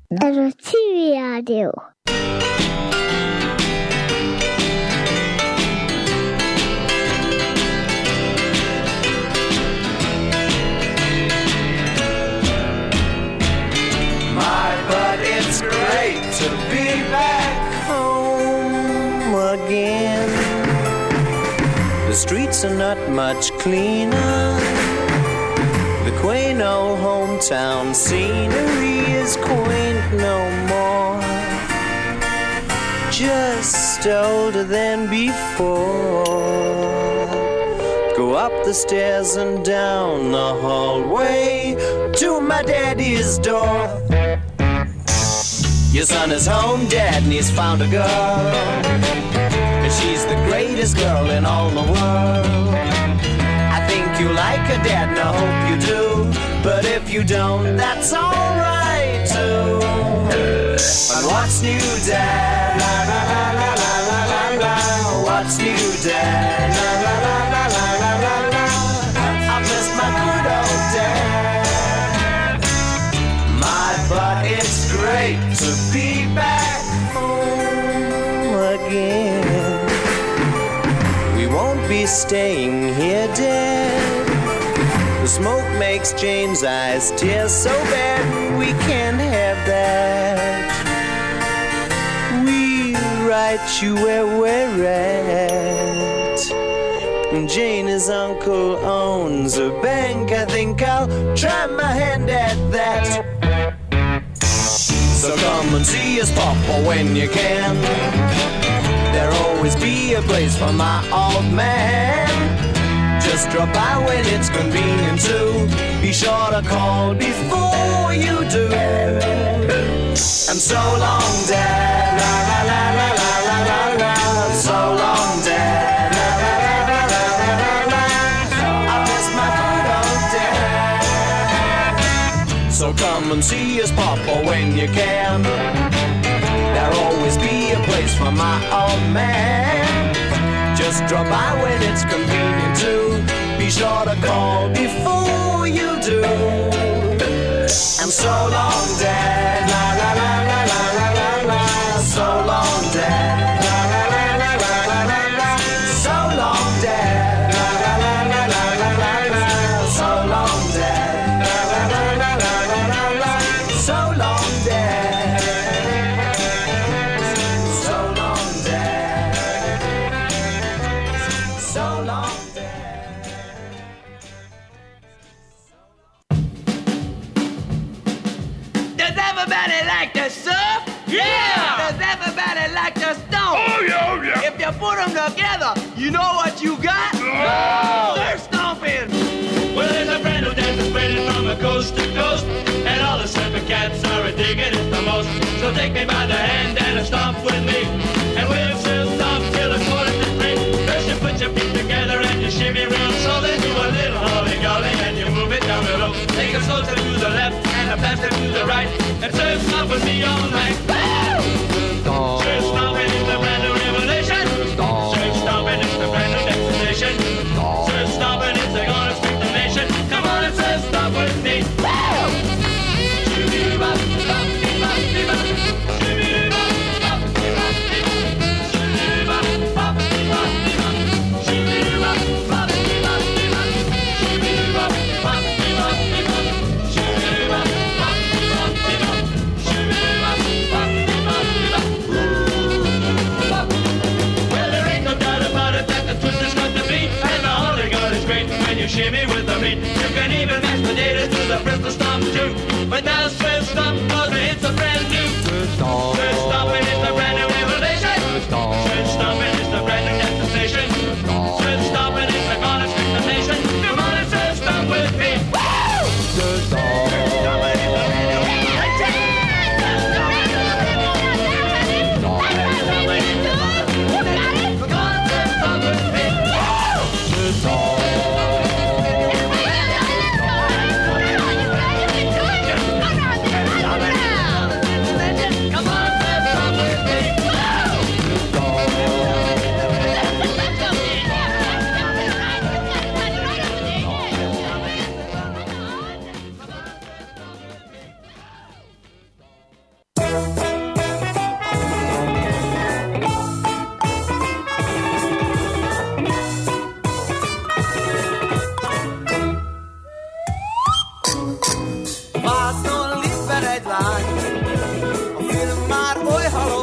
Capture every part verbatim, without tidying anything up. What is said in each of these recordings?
에르티비 라디오. My, but it's great to be back home again. The streets are not much cleaner. The quaint old hometown scenery is quaint no more. Just older than before. Go up the stairs and down the hallway to my daddy's door. Your son is home, Dad, and he's found a girl. And she's the greatest girl in all the world. I think you like her, Dad, and I hope you do. But if you don't, that's alright too. And what's new, Dad? La la la la la la la la. What's new, Dad? La la la la la la la la. I miss my good old Dad. My, but it's great to be back home again. We won't be staying here, Dad. The smoke makes Jane's eyes tear so bad. We can't have that. We'll write you where we're at. Jane's uncle owns a bank. I think I'll try my hand at that. So come and see us, Papa, when you can. There'll always be a place for my old man. Just drop by when it's convenient to. Be sure to call before you do. And so long, Dad. La la la la la la la la. So long, Dad. La la la la la la la la. I miss my good old Dad. So come and see us, Papa, when you can. There'll always be a place for my old man. Just drop by when it's convenient to. Be sure to call before you do. And so long, Dad. La la la la la la la la. So long, Dad. La la la la la la la la. So long, Dad. La la la la la la la la. So long, Dad. La la la la la la la la. So long, Dad. So long, Dad. So long, Dad. Does everybody like to surf? Yeah! Does everybody like to stomp? Oh, yeah, oh, yeah. If you put them together, you know what you got? Oh! Surf stomping! Well, there's a friend who dances spreading from a coast to coast, and all the surfing cats are digging it the most. So take me by the hand and stomp with me, and we'll still stomp till it's quarter to three. First you put your feet together and you shimmy real slow, then do a little holly-golly and you move it down below. Take a slow step to the left and a fast step to the right, and surf stomp with me all night. Surf stomping is the brand new revelation. Surf stomping is the brand new destination. Surf stomping is the gonna speak the nation. Come on and surf stomp with me.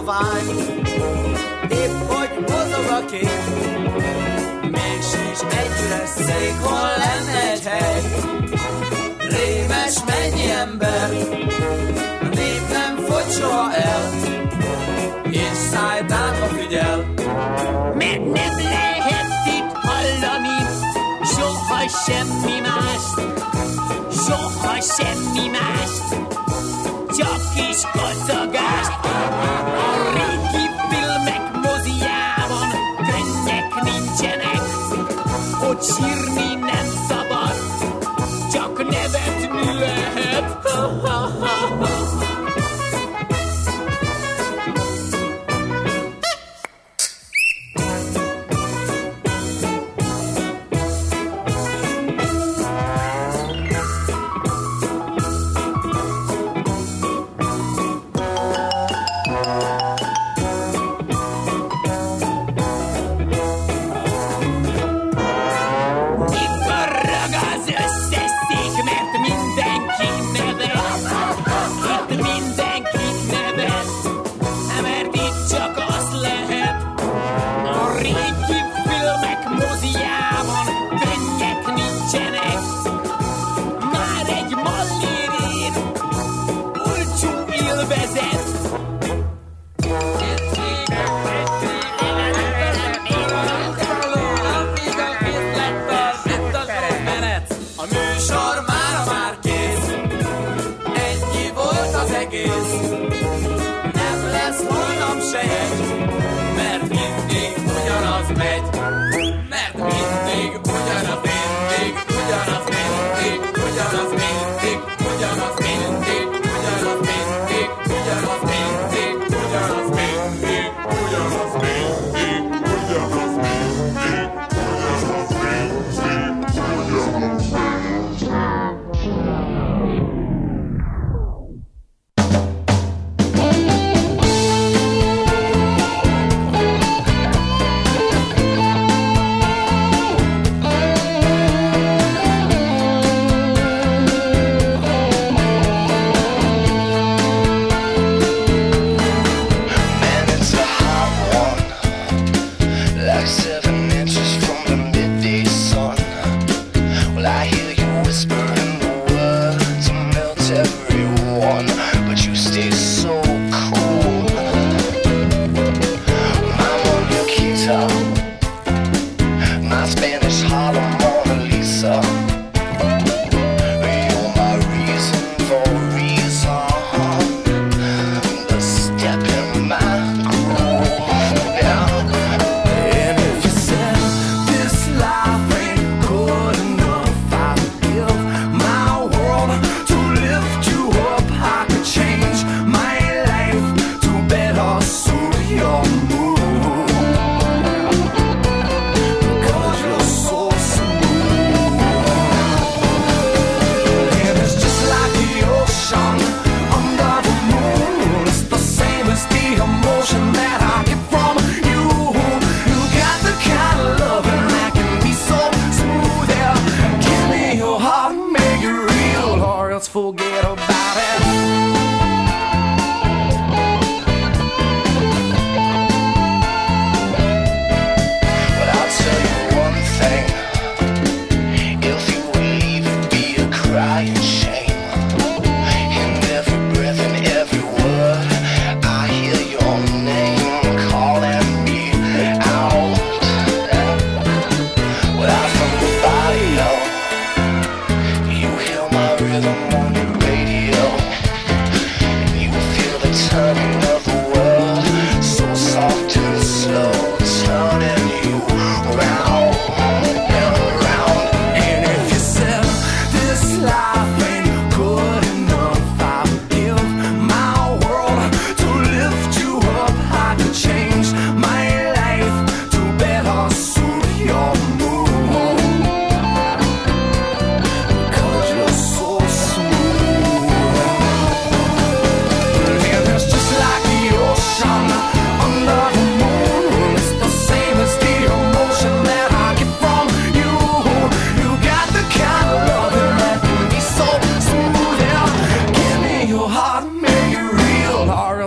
fáj, épp hogy mozog a kép, még sincs egyre szék, hol lenne egy hely. Rémes mennyi ember, a nép nem fogy soha el, és szájtátva figyel. Mert nem lehet itt hallani soha semmi mást, soha semmi mást, csak kis kacagást. A régi filmek moziában könnyek nincsenek, ott sírni nem szabad, csak nevetni lehet.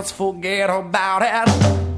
let's forget about it.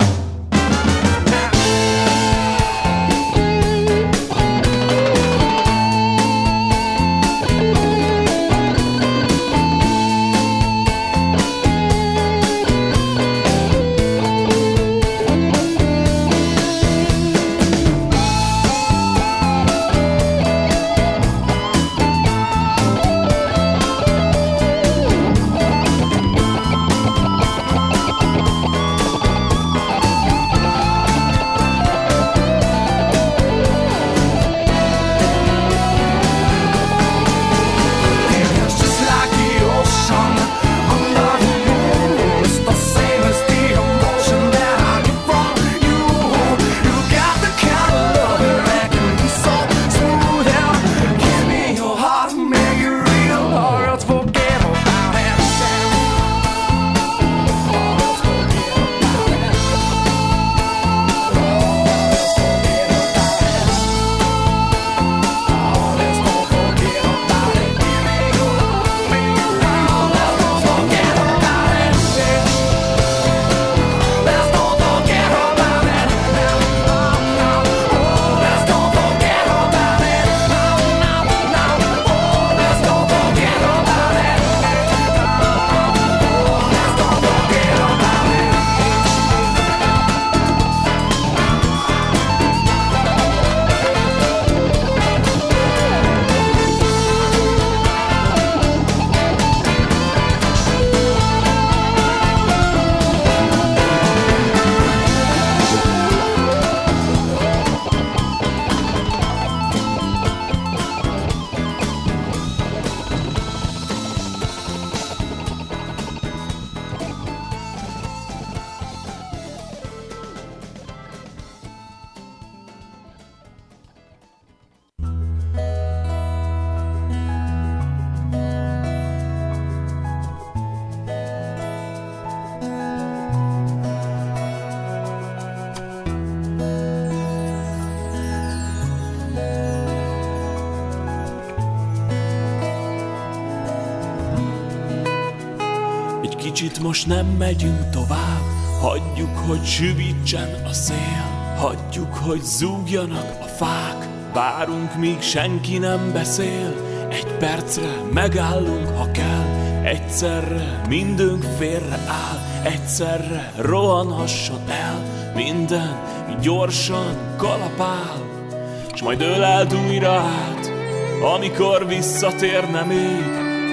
Kicsit most nem megyünk tovább, hagyjuk, hogy süvítsen a szél, hagyjuk, hogy zúgjanak a fák, várunk, míg senki nem beszél, egy percre megállunk, ha kell, egyszerre mindünk félre áll, egyszerre rohanhasson el minden, mi gyorsan kalapál, s majd öleld újra át, amikor visszatérne még,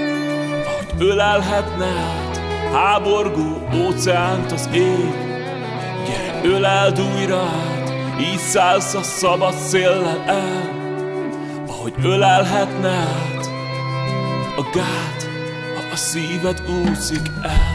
ahogy ölelhetne át háborgó óceánt az ég. Gyere, öleld újra át, így szállsz a szabad széllel el, ahogy ölelhetne át a gát, ha a szíved úszik el.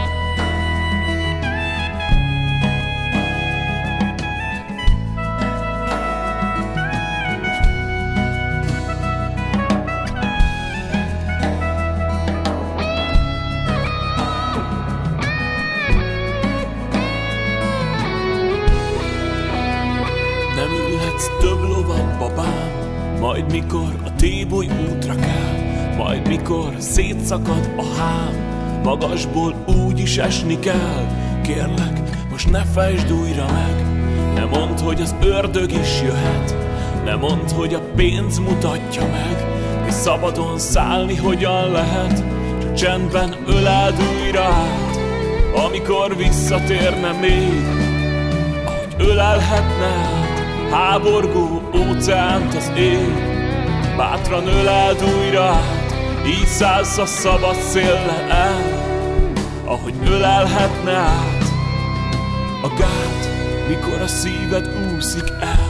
Majd mikor a téboly útra kell, majd mikor szétszakad a hám, magasból úgy is esni kell. Kérlek, most ne fejtsd újra meg, ne mondd, hogy az ördög is jöhet, ne mondd, hogy a pénz mutatja meg, hogy szabadon szállni hogyan lehet, csak csendben öleld újra át, amikor visszatérne még, ahogy ölelhetne át háborgó óceánt az ég. Bátran öleld újra át, így szállsz a szabad széllel el, ahogy ölelhetne át a gát, mikor a szíved úszik el.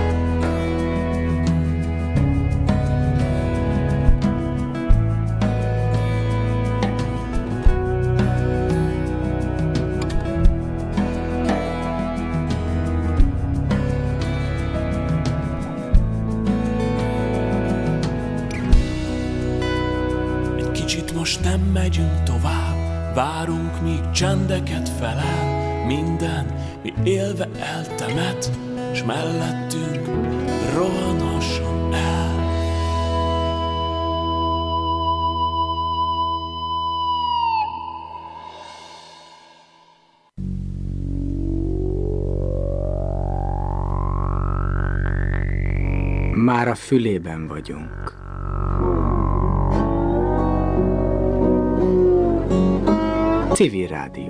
Most nem megyünk tovább, várunk, míg csendeket felel minden, mi élve eltemet, s mellettünk rohanhasson el. már a fülében vagyunk. Civil Rádió.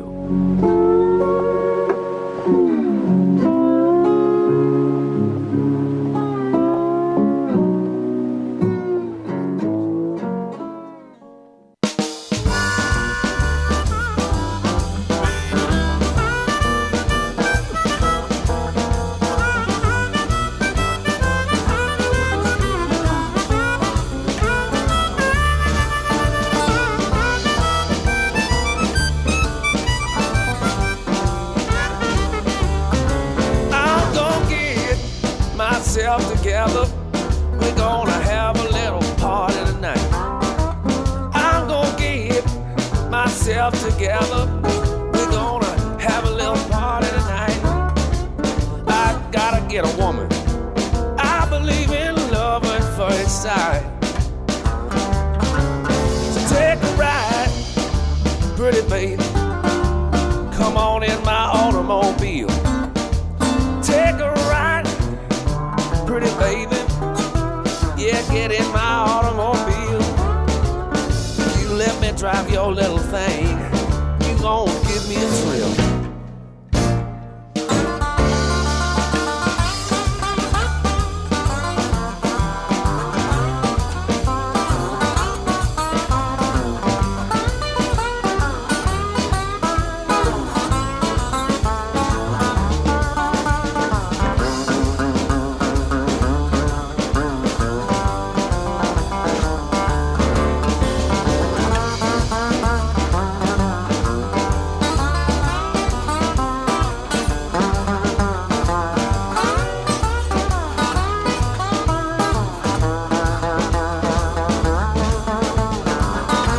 Together, we're gonna have a little party tonight. I'm gonna get myself together, we're gonna have a little party tonight. I gotta get a woman, I believe in love at first sight. So take a ride, pretty baby,